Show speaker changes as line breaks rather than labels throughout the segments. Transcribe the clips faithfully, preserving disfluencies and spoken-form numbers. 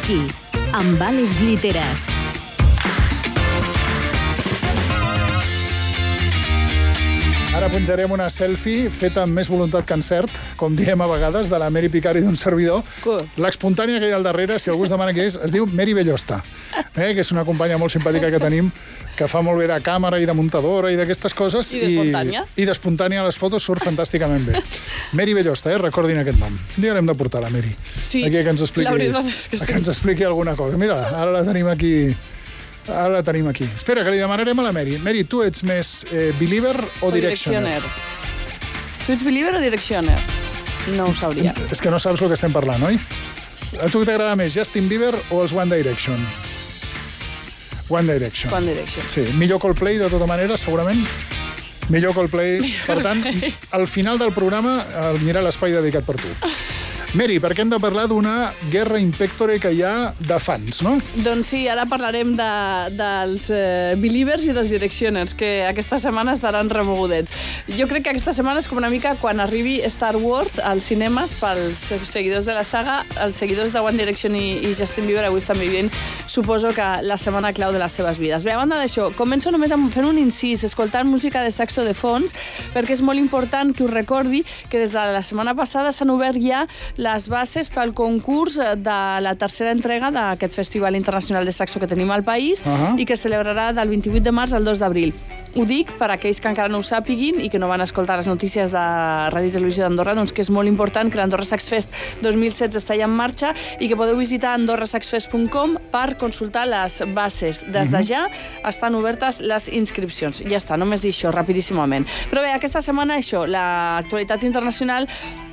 aquí, amb Àlex Lliteras.
Ara penjarem una selfie feta amb més voluntat que encert, com diem a vegades, de la Mary Picari d'un servidor.
Cool.
L'espontània que hi ha al darrere, si algú es demana què és, es diu Mary Bellosta, eh? que és una companya molt simpàtica que tenim, que fa molt bé de càmera i de muntadora i d'aquestes coses.
I d'espontània.
I, i d'espontània a les fotos surt fantàsticament bé. Mary Bellosta, eh? recordin aquest nom. Un dia l'hem de portar, la Mary.
Sí,
aquí que ens expliqui,
la veritat és que sí.
Que ens expliqui alguna cosa. Mira, ara la tenim aquí... Ara la tenim aquí. Espera, que li demanarem a la Mary. Mary, tu ets més eh, believer o,
o directioner? Tu ets believer o directioner? No ho sabria.
És que no saps el que estem parlant, oi? A tu t'agrada més Justin Bieber o els One Direction? One Direction.
One Direction.
Sí, millor Coldplay, de tota manera, segurament. Millor Coldplay.
Millor
per tant,
Coldplay.
al final del programa anirà l'espai dedicat per tu. Mary, perquè hem de parlar d'una guerra impectore que hi ha de fans, no?
Doncs sí, ara parlarem de, dels eh, believers i dels directioners, que aquesta setmana estaran remogudets. Jo crec que aquesta setmana és com una mica quan arribi Star Wars als cinemes pels seguidors de la saga, els seguidors de One Direction i, i Justin Bieber avui estan vivint, suposo que la setmana clau de les seves vides. Bé, a banda d'això, començo només amb fent un incís, escoltant música de saxo de fons, perquè és molt important que us recordi que des de la setmana passada s'han obert ja les bases pel concurs de la tercera entrega d'aquest Festival Internacional de Saxo que tenim al país
uh-huh.
i que es celebrarà del vint-i-vuit de març al dos d'abril. Ho dic per a aquells que encara no ho sàpiguin i que no van escoltar les notícies de Ràdio i Televisió d'Andorra, doncs que és molt important que l'Andorra Sax Fest dos mil setze està ja en marxa i que podeu visitar andorra sax fest punt com per consultar les bases. Des de ja estan obertes les inscripcions. Ja està, només dir això rapidíssimament. Però bé, aquesta setmana això, l'actualitat internacional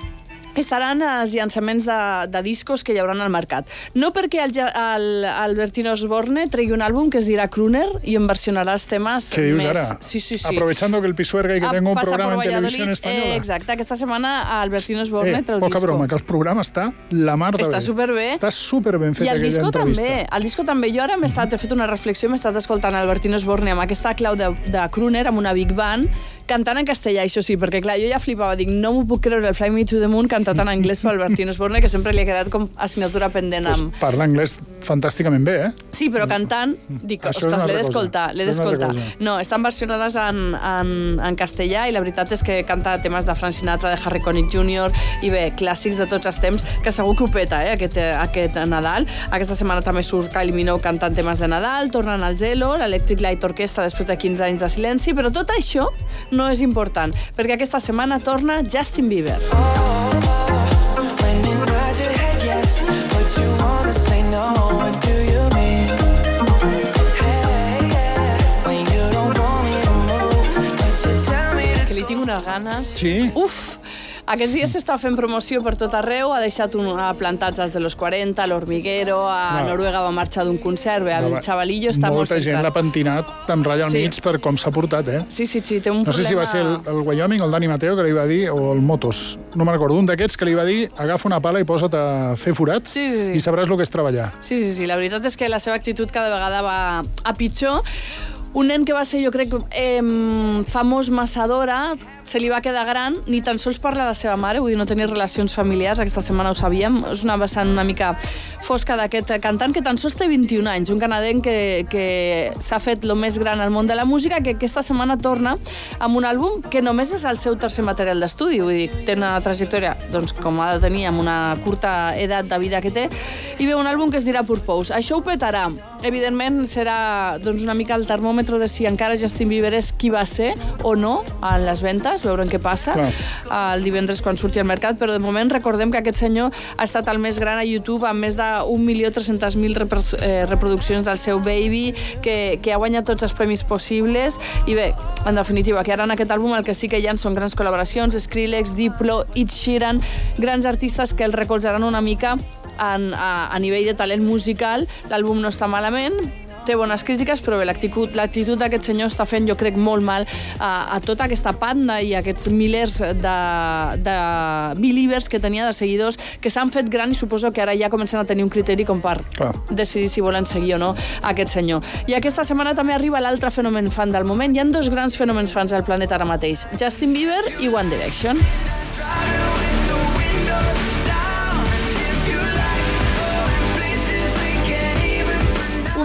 estaran els llançaments de, de discos que hi haurà al mercat. No perquè el, el, el Bertín Osborne tregui un àlbum que es dirà Crooner i en versionarà els temes
¿Qué dius
més...
ara?
Sí, sí, sí.
Aprovechando que el Pisuerga y que
Ah,
tengo un
passa
programa
per
en televisión
Valladolid.
española.
Eh, exacte, aquesta setmana el Bertín Osborne
Eh,
treu
poca
disco.
broma, que el programa està la mar de
Està
bé.
superbé.
Està superben fet
I el
aquella
disco
entrevista.
també, el disco també. Jo ara m'he estat, he fet una reflexió, m'he estat escoltant el Bertín Osborne amb aquesta clau de, de Crooner, amb una big band, cantant en castellà, això sí, perquè clar, jo ja flipava, dic, no m'ho puc creure, el Fly Me to the Moon cantat en anglès pel Bertín Osborne, que sempre li ha quedat com assignatura pendent amb...
Pues parla anglès fantàsticament bé, eh?
Sí, però cantant, dic,
Això és
ostres,
una
l'he
altra
d'escoltar,
cosa.
l'he
Això és una altra
d'escoltar.
cosa.
No, estan versionades en, en, en castellà i la veritat és que canta temes de Frank Sinatra, de Harry Connick júnior i bé, clàssics de tots els temps, que segur que ho peta, eh, aquest, aquest Nadal. Aquesta setmana també surt Kylie Minogue cantant temes de Nadal, tornen al Zelo, l'Electric Light Orchestra després de quinze anys de silenci, però tot això no és important, perquè aquesta setmana torna Justin Bieber. Que li tinc unes ganes.
Sí?
Uf! Aquests dies s'està fent promoció per tot arreu, ha deixat un, ha plantats els de los quaranta, l'Hormiguero, a
No.
Noruega va marxar d'un concert, bé, el
No,
xavalillo està molt
Molta gent
centrat.
l'ha pentinat amb ratlla al
Sí.
mig per com s'ha portat, eh?
Sí, sí, sí, té un
No sé
problema...
si va ser el, el Wyoming o el Dani Mateo que li va dir, o el Motos, no me'n recordo, un d'aquests que li va dir agafa una pala i posa't a fer forats
Sí, sí, sí.
i sabràs el que és treballar.
Sí, sí, sí, la veritat és que la seva actitud cada vegada va a pitjor. Un nen que va ser, jo crec, eh, famós massa d'hora, se li va quedar gran, ni tan sols parla la seva mare, vull dir, no tenir relacions familiars, aquesta setmana ho sabíem, és una vessant una mica fosca d'aquest cantant que tan sols té vint-i-un anys, un canadenc que, que s'ha fet el més gran al món de la música, que aquesta setmana torna amb un àlbum que només és el seu tercer material d'estudi, vull dir, té una trajectòria, doncs, com ha de tenir, amb una curta edat de vida que té, i ve un àlbum que es dirà Purpose. Això ho petarà. Evidentment, serà doncs, una mica el termòmetre de si encara Justin Bieber és qui va ser o no en les ventes, veurem què passa
Clar.
el divendres quan surti al mercat, però de moment recordem que aquest senyor ha estat el més gran a YouTube amb més d'un milió tres-centes mil reproduccions del seu Baby, que, que ha guanyat tots els premis possibles i bé, en definitiva, que ara en aquest àlbum el que sí que hi ha són grans col·laboracions, Skrillex, Diplo, Ed Sheeran, grans artistes que el recolzaran una mica en, a, a nivell de talent musical. L'àlbum no està malament, té bones crítiques, però bé, l'actitud l'actitud d'aquest senyor està fent, jo crec, molt mal a, a tota aquesta panda i a aquests milers de, de believers que tenia, de seguidors, que s'han fet gran i suposo que ara ja comencen a tenir un criteri com per
Clar.
decidir si volen seguir o no aquest senyor. I aquesta setmana també arriba l'altre fenomen fan del moment. Hi ha dos grans fenòmens fans al planeta ara mateix, Justin Bieber i One Direction.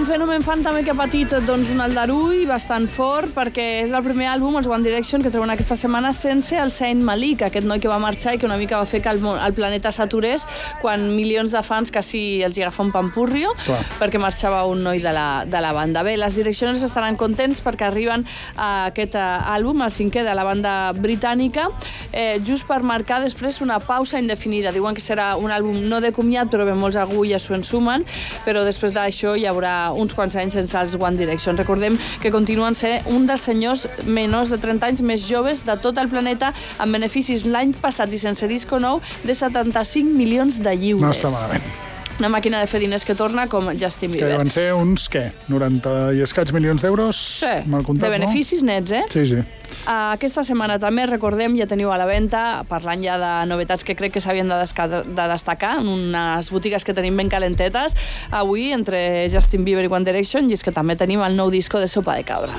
un fenomen fan també que ha patit doncs, un aldarull bastant fort, perquè és el primer àlbum, els One Direction, que treuen aquesta setmana sense el Zayn Malik, aquest noi que va marxar i que una mica va fer que el, el planeta s'aturés quan milions de fans quasi els hi agafa un pampurrio, clar, perquè marxava un noi de la, de la banda. Bé, les Directioners estaran contents perquè arriben a aquest àlbum, el cinquè de la banda britànica, eh, just per marcar després una pausa indefinida. Diuen que serà un àlbum no de comiat, però bé, molts agulles s'ho ensumen, però després d'això hi haurà uns quants anys sense els One Direction. Recordem que continuen ser un dels senyors menors de trenta anys més joves de tot el planeta, amb beneficis l'any passat i sense disco nou de setanta-cinc milions de lliures.
No està malament.
Una màquina de fer diners que torna com Justin Bieber.
Que deuen ser uns, què, noranta i escaig milions d'euros?
Sí,
comptat,
de beneficis
no?
nets, eh?
Sí, sí.
Aquesta setmana també, recordem, ja teniu a la venda, parlant ja de novetats que crec que s'havien de, de destacar, en unes botigues que tenim ben calentetes, avui, entre Justin Bieber i One Direction, i és que també tenim el nou disco de Sopa de Cabra.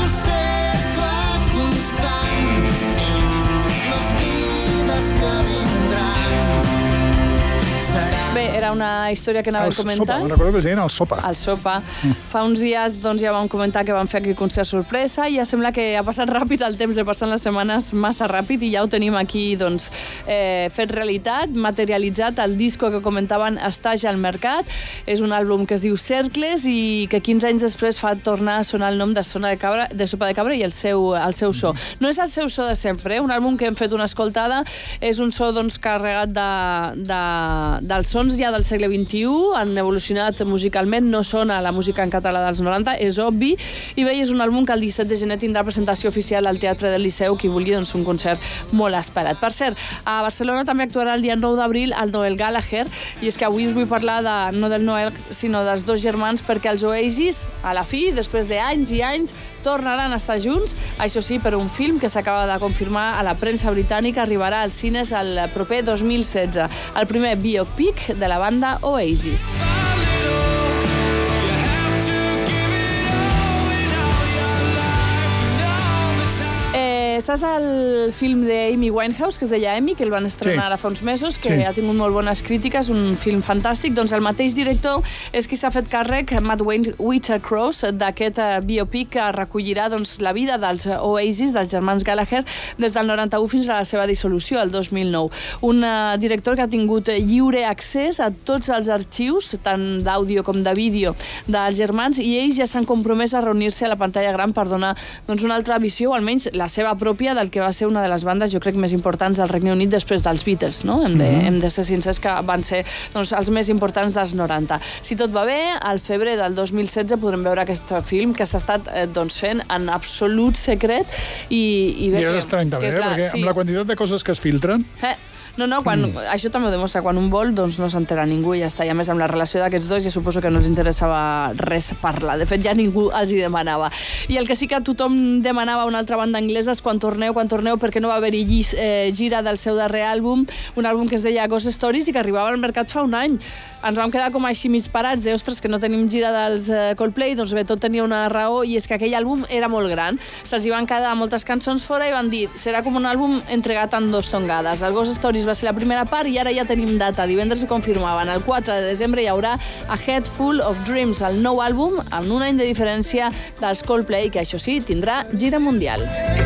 Bé, era una història que anàvem comentant.
Sopa, me'n recordo que es deien el Sopa.
El Sopa. Mm. Fa uns dies doncs, ja vam comentar que vam fer aquí concert sorpresa i ja sembla que ha passat ràpid el temps, de passar les setmanes massa ràpid i ja ho tenim aquí doncs, eh, fet realitat, materialitzat. El disco que comentaven està ja al mercat. És un àlbum que es diu Cercles i que quinze anys després fa tornar a sonar el nom de, Sona de, Cabra, de Sopa de Cabra i el seu, el seu so. No és el seu so de sempre, eh? Un àlbum que hem fet una escoltada, és un so doncs, carregat de, de, del sons ja del segle vint-i-u, han evolucionat musicalment, no sona la música en català dels noranta, és obvi, i bé, és un àlbum que el disset de gener tindrà presentació oficial al Teatre del Liceu, qui vulgui doncs, un concert molt esperat. Per cert, a Barcelona també actuarà el dia nou d'abril el Noel Gallagher, i és que avui us vull parlar de, no del Noel, sinó dels dos germans, perquè els Oasis, a la fi, després d'anys i anys, tornaran a estar junts, això sí, per un film que s'acaba de confirmar a la premsa britànica, arribarà als cines el proper dos mil setze, el primer biopic de la banda Oasis. Saps el film d'Amy Winehouse, que es deia Amy, que el van estrenar sí. ara fa uns mesos, que sí. ha tingut molt bones crítiques, un film fantàstic? Doncs el mateix director és qui s'ha fet càrrec, Matt Whitacross, d'aquest biopic que recollirà doncs, la vida dels Oasis, dels germans Gallagher, des del noranta-u fins a la seva dissolució, el dos mil nou. Un uh, director que ha tingut lliure accés a tots els arxius, tant d'àudio com de vídeo, dels germans, i ells ja s'han compromès a reunir-se a la pantalla gran per donar doncs, una altra visió, o almenys la seva pròpia, del que va ser una de les bandes, jo crec, més importants del Regne Unit després dels Beatles, no? Hem de, mm-hmm. hem de ser sincers que van ser doncs, els més importants dels noranta. Si tot va bé, al febrer del dos mil setze podrem veure aquest film que s'ha estat eh, doncs, fent en absolut secret i, i bé...
I és estrany també, eh? La, perquè sí. amb la quantitat de coses que es filtren...
Eh. No, no, quan, mm. això també ho demostra. Quan un vol, doncs no s'entera ningú i ja està. I a més, amb la relació d'aquests dos, ja suposo que no els interessava res parlar. De fet, ja ningú els hi demanava. I el que sí que tothom demanava a una altra banda anglesa és quan torneu, quan torneu, perquè no va haver-hi eh, gira del seu darrer àlbum, un àlbum que es deia Ghost Stories i que arribava al mercat fa un any. Ens vam quedar com així mig parats, de, ostres, que no tenim gira dels eh, Coldplay, doncs bé, tot tenia una raó, i és que aquell àlbum era molt gran. Se'ls hi van quedar moltes cançons fora i van dir, serà com un àlbum entregat en dos tongades. El Ghost Stories va ser la primera part i ara ja tenim data. Divendres ho confirmaven. El quatre de desembre hi haurà A Head Full of Dreams, el nou àlbum, amb un any de diferència dels Coldplay, que això sí, tindrà gira mundial.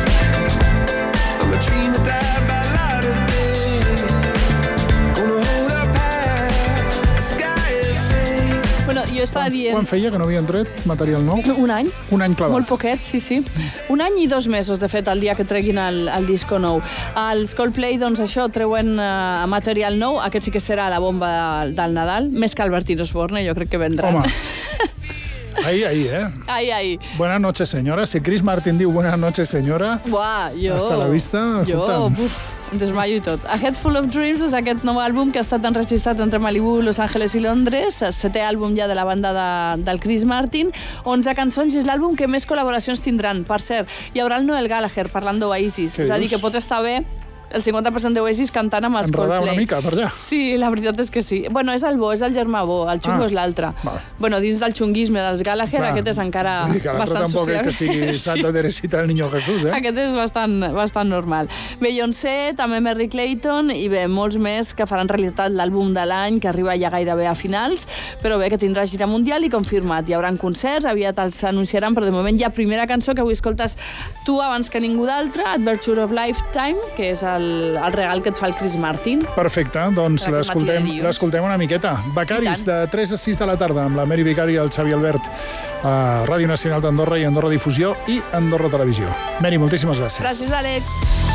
Bueno, jo estava dient...
Quan feia que no havien tret material nou?
Un any.
Un any clavat.
Molt poquet, sí, sí. Un any i dos mesos, de fet, el dia que treguin el, el disco nou. Els Coldplay, doncs això, treuen uh, material nou. Aquest sí que serà la bomba del, del Nadal, més que el Bertín Osborne, jo crec que vendran.
Home, ahí, ahí, eh?
Ahí, ahí.
Buenas noches, señora. Si Chris Martin diu buenas noches, señora...
Buah, jo...
Hasta la vista,
jo, buf, em desmaio i tot. A Head Full of Dreams és aquest nou àlbum que ha estat enregistrat entre Malibu, Los Angeles i Londres, el setè àlbum ja de la banda de, del Chris Martin, onze cançons, i és l'àlbum que més col·laboracions tindran. Per cert, hi haurà el Noel Gallagher parlant d'Oasis, és a dir, que pot estar bé el cinquanta per cent d'Oasis cantant amb els
Enredar
Coldplay.
una mica per allà.
Sí, la veritat és que sí. Bueno, és el bo, és el germà bo, el xungo
Ah,
és l'altre.
val.
Bueno, dins del xunguisme dels Gallagher,
Clar.
aquest és encara
Vull dir que l'altre
bastant
tampoc
social.
és que sigui Santa Teresita del Niño Jesús, eh?
Aquest és bastant, bastant normal. Beyoncé, també Merry Clayton, i bé, molts més que faran realitat l'àlbum de l'any, que arriba ja gairebé a finals, però bé, que tindrà gira mundial i confirmat. Hi haurà concerts, aviat els anunciaran, però de moment hi ha primera cançó que avui escoltes tu abans que ningú d'altre, Adventure of Lifetime, que és el, el regal que et fa el Chris Martin.
Perfecte, doncs
Per aquest matí de
l'escoltem
dilluns.
l'escoltem una miqueta. Becaris,
I tant.
de tres a sis de la tarda, amb la Mary Vicari i el Xavi Albert a Ràdio Nacional d'Andorra i Andorra Difusió i Andorra Televisió. Mary, moltíssimes gràcies.
Gràcies, Àlex.